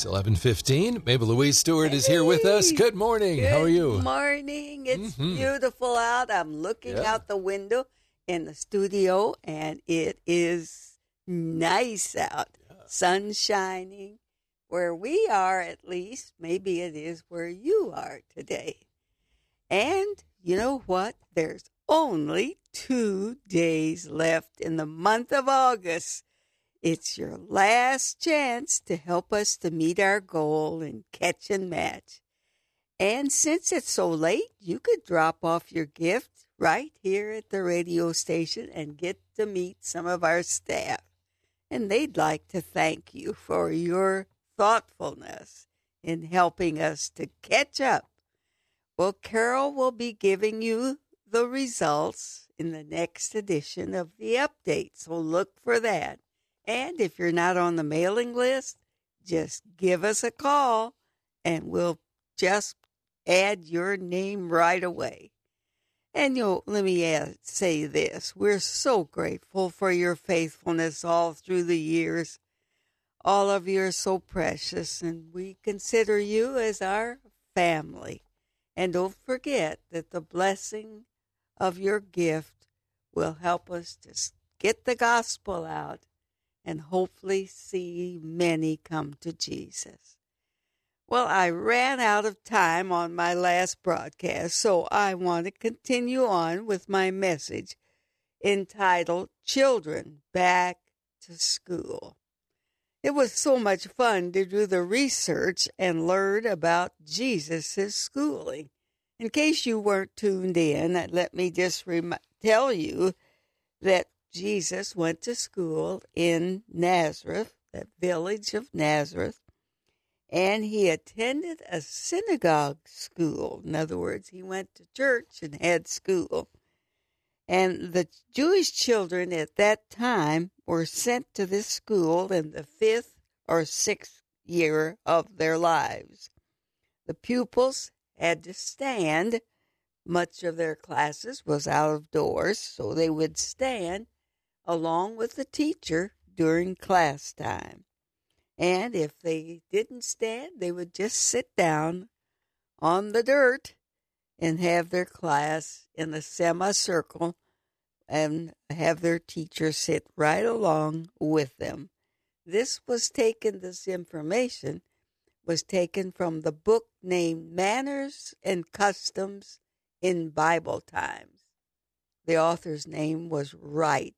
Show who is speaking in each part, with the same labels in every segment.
Speaker 1: It's 11:15. Mabel Louise Stewart is here with us. Good morning. How are you?
Speaker 2: Good morning. It's beautiful out. I'm looking out the window in the studio, and it is nice out. Sun shining. Where we are, at least, maybe it is where you are today. And you know what? There's only 2 days left in the month of August. It's your last chance to help us to meet our goal and catch and match. And since it's so late, you could drop off your gift right here at the radio station and get to meet some of our staff. And they'd like to thank you for your thoughtfulness in helping us to catch up. Well, Carol will be giving you the results in the next edition of the update, so look for that. And if you're not on the mailing list, just give us a call and we'll just add your name right away. And let me say this. We're so grateful for your faithfulness all through the years. All of you are so precious, and we consider you as our family. And don't forget that the blessing of your gift will help us to get the gospel out and hopefully see many come to Jesus. Well, I ran out of time on my last broadcast, so I want to continue on with my message entitled Children Back to School. It was so much fun to do the research and learn about Jesus' schooling. In case you weren't tuned in, let me just tell you that Jesus went to school in Nazareth, that village of Nazareth, and he attended a synagogue school. In other words, he went to church and had school. And the Jewish children at that time were sent to this school in the 5th or 6th year of their lives. The pupils had to stand. Much of their classes was out of doors, so they would stand along with the teacher during class time. And if they didn't stand, they would just sit down on the dirt and have their class in a semicircle and have their teacher sit right along with them. This information was taken from the book named Manners and Customs in Bible Times. The author's name was Wright,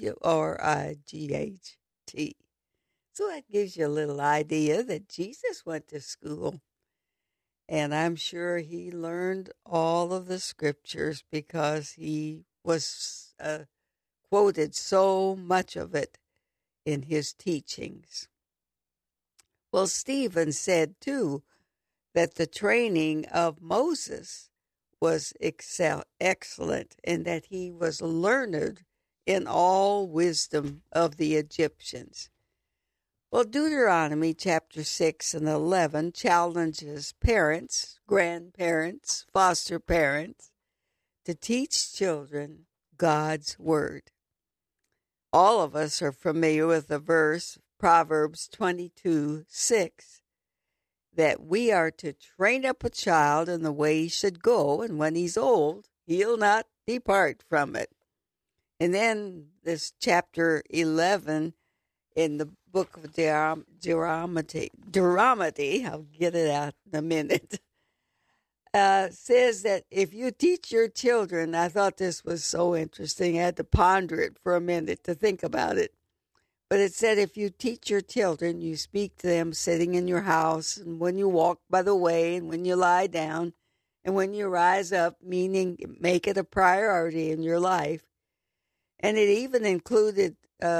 Speaker 2: W-R-I-G-H-T. So that gives you a little idea that Jesus went to school. And I'm sure he learned all of the scriptures because he was quoted so much of it in his teachings. Well, Stephen said, too, that the training of Moses was excellent and that he was learned in all wisdom of the Egyptians. Well, Deuteronomy chapter 6 and 11 challenges parents, grandparents, foster parents to teach children God's word. All of us are familiar with the verse, Proverbs 22:6, that we are to train up a child in the way he should go, and when he's old, he'll not depart from it. And then this chapter 11 in the book of Deuteronomy, I'll get it out in a minute, says that if you teach your children, I thought this was so interesting, I had to ponder it for a minute to think about it. But it said if you teach your children, you speak to them sitting in your house, and when you walk by the way, and when you lie down, and when you rise up, meaning make it a priority in your life. And it even included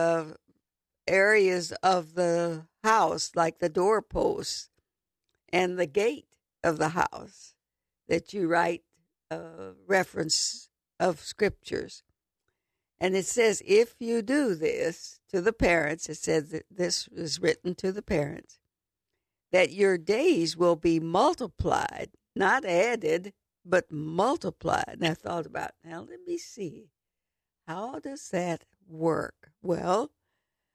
Speaker 2: areas of the house, like the doorposts and the gate of the house, that you write reference of scriptures. And it says, if you do this to the parents, it says that this is written to the parents, that your days will be multiplied, not added, but multiplied. And I thought about, now let me see, how does that work? Well,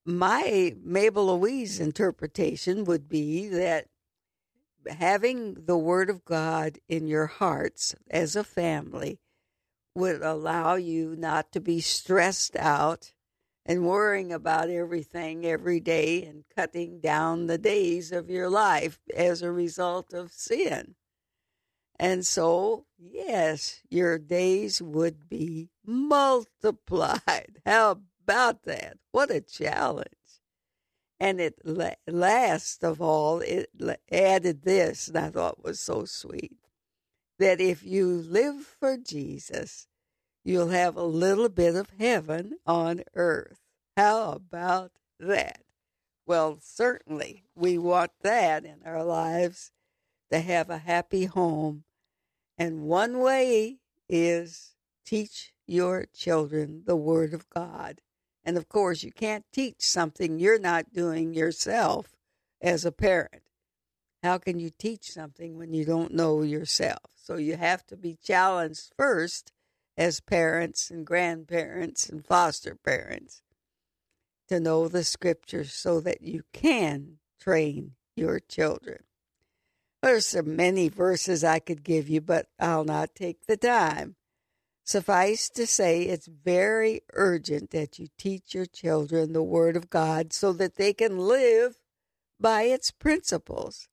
Speaker 2: my Mabel Louise interpretation would be that having the Word of God in your hearts as a family would allow you not to be stressed out and worrying about everything every day and cutting down the days of your life as a result of sin. And so, yes, your days would be multiplied. How about that? What a challenge. And it last of all, it added this, and I thought was so sweet, that if you live for Jesus, you'll have a little bit of heaven on earth. How about that? Well, certainly we want that in our lives, to have a happy home. And one way is teach your children the Word of God. And of course, you can't teach something you're not doing yourself as a parent. How can you teach something when you don't know yourself? So you have to be challenged first as parents and grandparents and foster parents to know the scriptures so that you can train your children. There's so many verses I could give you, but I'll not take the time. Suffice to say, it's very urgent that you teach your children the Word of God so that they can live by its principles.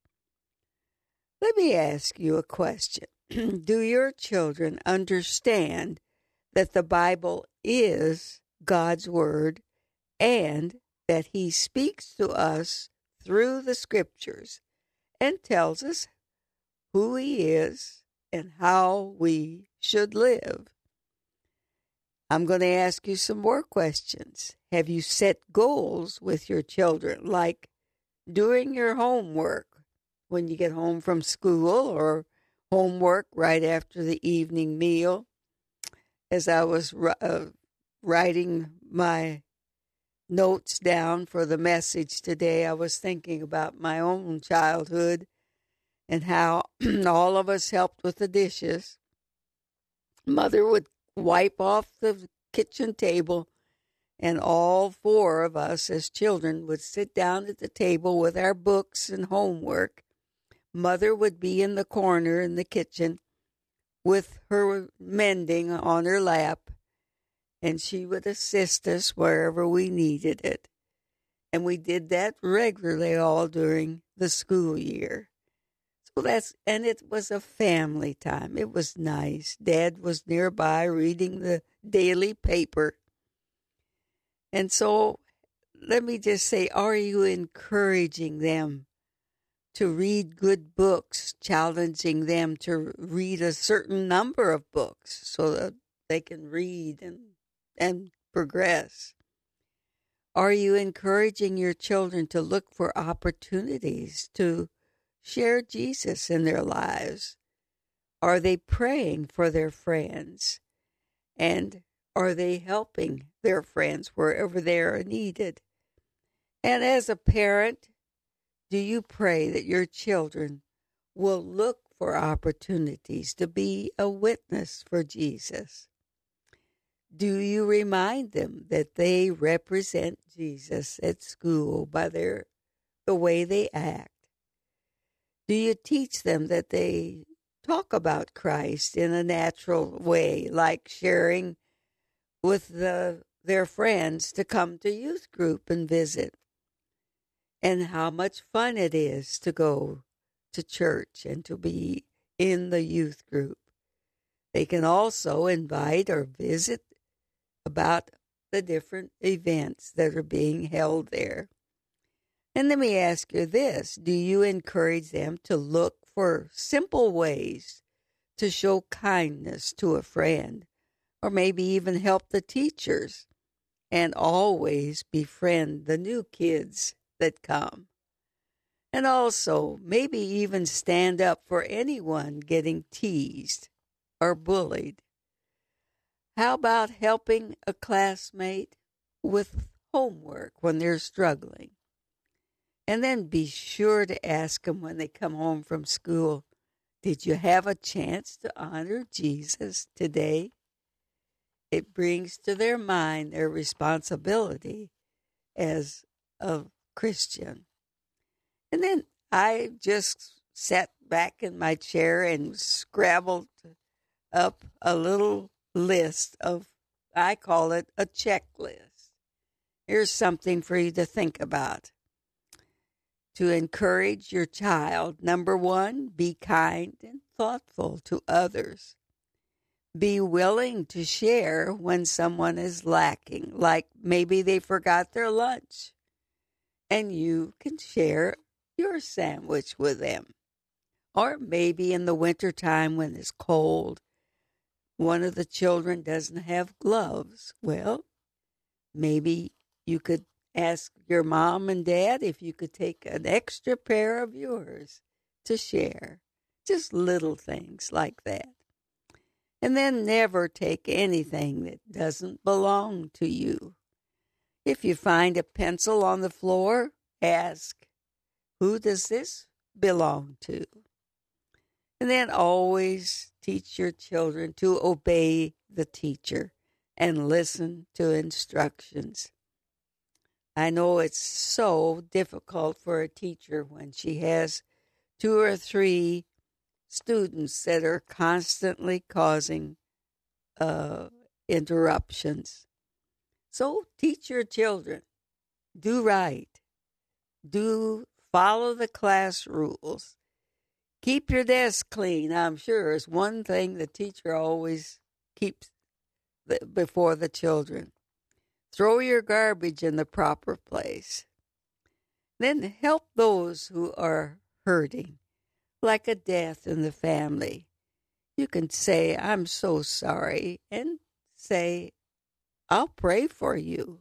Speaker 2: Let me ask you a question. Do your children understand that the Bible is God's Word and that He speaks to us through the Scriptures and tells us who He is and how we should live? I'm going to ask you some more questions. Have you set goals with your children, like doing your homework when you get home from school, or homework right after the evening meal? As I was writing my notes down for the message today, I was thinking about my own childhood and how all of us helped with the dishes. Mother would wipe off the kitchen table, and all four of us as children would sit down at the table with our books and homework. Mother would be in the corner in the kitchen with her mending on her lap, and she would assist us wherever we needed it. And we did that regularly all during the school year. And it was a family time. It was nice. Dad was nearby reading the daily paper. And so let me just say, are you encouraging them to read good books, challenging them to read a certain number of books so that they can read and progress? Are you encouraging your children to look for opportunities to share Jesus in their lives? Are they praying for their friends? And are they helping their friends wherever they are needed? And as a parent, do you pray that your children will look for opportunities to be a witness for Jesus? Do you remind them that they represent Jesus at school by the way they act? Do you teach them that they talk about Christ in a natural way, like sharing with their friends to come to youth group and visit? And how much fun it is to go to church and to be in the youth group. They can also invite or visit about the different events that are being held there. And let me ask you this. Do you encourage them to look for simple ways to show kindness to a friend, or maybe even help the teachers, and always befriend the new kids that come? And also, maybe even stand up for anyone getting teased or bullied. How about helping a classmate with homework when they're struggling? And then be sure to ask them when they come home from school, did you have a chance to honor Jesus today? It brings to their mind their responsibility as a Christian. And then I just sat back in my chair and scrabbled up a little list of, I call it a checklist. Here's something for you to think about. To encourage your child, number one, be kind and thoughtful to others. Be willing to share when someone is lacking, like maybe they forgot their lunch, and you can share your sandwich with them. Or maybe in the wintertime when it's cold, one of the children doesn't have gloves. Well, maybe you could ask your mom and dad if you could take an extra pair of yours to share. Just little things like that. And then never take anything that doesn't belong to you. If you find a pencil on the floor, ask, who does this belong to? And then always teach your children to obey the teacher and listen to instructions. I know it's so difficult for a teacher when she has 2 or 3 students that are constantly causing interruptions. So teach your children. Do right. Do follow the class rules. Keep your desk clean, I'm sure, is one thing the teacher always keeps before the children. Throw your garbage in the proper place. Then help those who are hurting, like a death in the family. You can say, I'm so sorry, and say, I'll pray for you.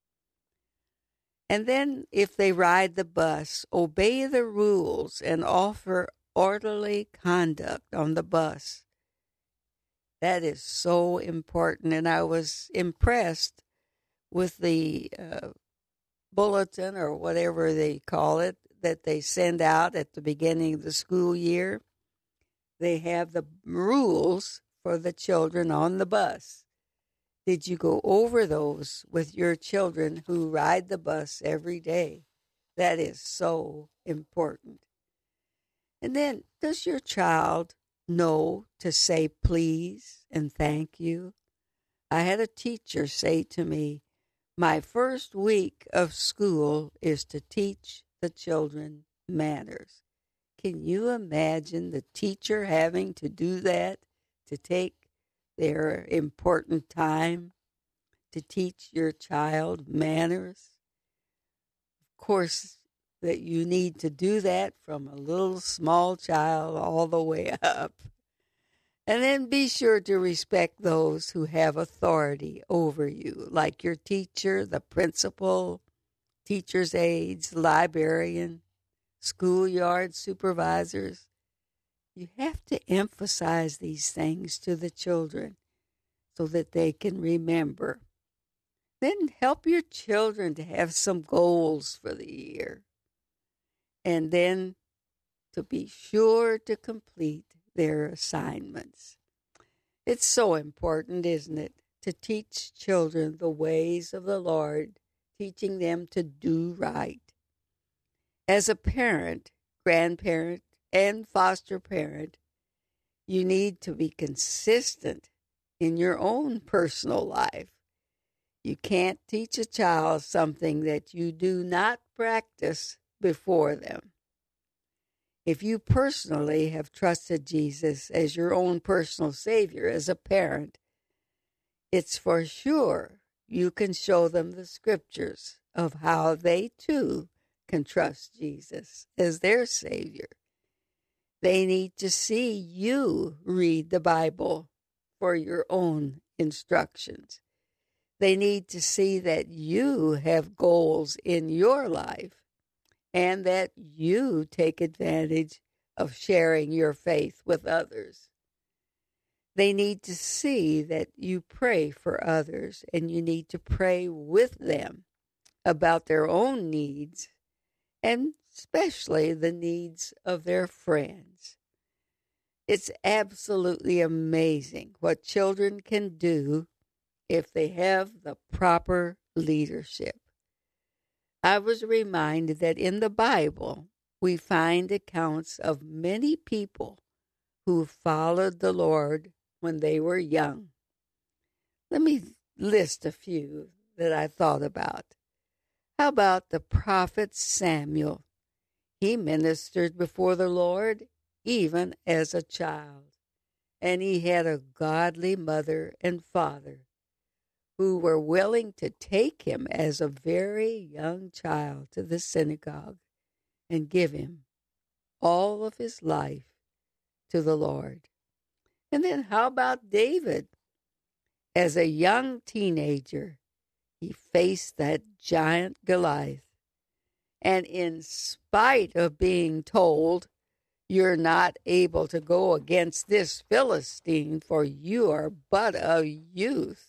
Speaker 2: And then if they ride the bus, obey the rules and offer orderly conduct on the bus. That is so important, and I was impressed with the bulletin or whatever they call it that they send out at the beginning of the school year. They have the rules for the children on the bus. Did you go over those with your children who ride the bus every day? That is so important. And then, does your child know to say please and thank you? I had a teacher say to me, my first week of school is to teach the children manners. Can you imagine the teacher having to do that, to take their important time to teach your child manners? Of course, that you need to do that from a little small child all the way up. And then be sure to respect those who have authority over you, like your teacher, the principal, teacher's aides, librarian, schoolyard supervisors. You have to emphasize these things to the children so that they can remember. Then help your children to have some goals for the year. And then to be sure to complete their assignments. It's so important, isn't it, to teach children the ways of the Lord, teaching them to do right. As a parent, grandparent, and foster parent, you need to be consistent in your own personal life. You can't teach a child something that you do not practice before them. If you personally have trusted Jesus as your own personal Savior as a parent, it's for sure you can show them the scriptures of how they too can trust Jesus as their Savior. They need to see you read the Bible for your own instructions. They need to see that you have goals in your life and that you take advantage of sharing your faith with others. They need to see that you pray for others and you need to pray with them about their own needs and especially the needs of their friends. It's absolutely amazing what children can do if they have the proper leadership. I was reminded that in the Bible, we find accounts of many people who followed the Lord when they were young. Let me list a few that I thought about. How about the prophet Samuel? He ministered before the Lord even as a child, and he had a godly mother and father who were willing to take him as a very young child to the synagogue and give him all of his life to the Lord. And then how about David? As a young teenager, he faced that giant Goliath. And in spite of being told, you're not able to go against this Philistine, for you are but a youth.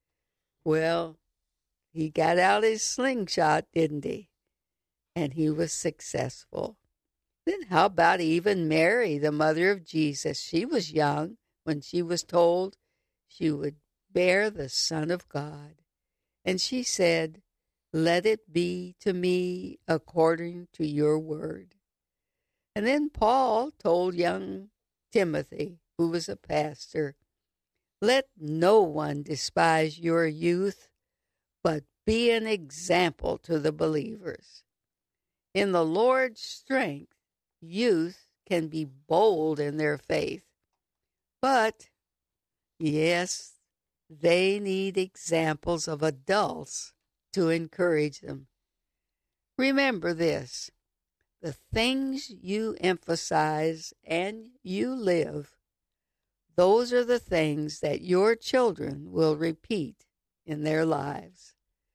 Speaker 2: Well, he got out his slingshot, didn't he? And he was successful. Then how about even Mary, the mother of Jesus? She was young when she was told she would bear the Son of God. And she said, "Let it be to me according to your word." And then Paul told young Timothy, who was a pastor, "Let no one despise your youth, but be an example to the believers." In the Lord's strength, youth can be bold in their faith. But, yes, they need examples of adults to encourage them. Remember this: the things you emphasize and you live, those are the things that your children will repeat in their lives.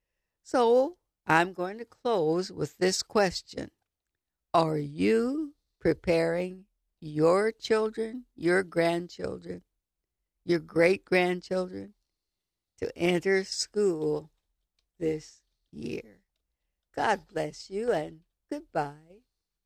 Speaker 2: So I'm going to close with this question. Are you preparing your children, your grandchildren, your great-grandchildren to enter school this year? God bless you and goodbye.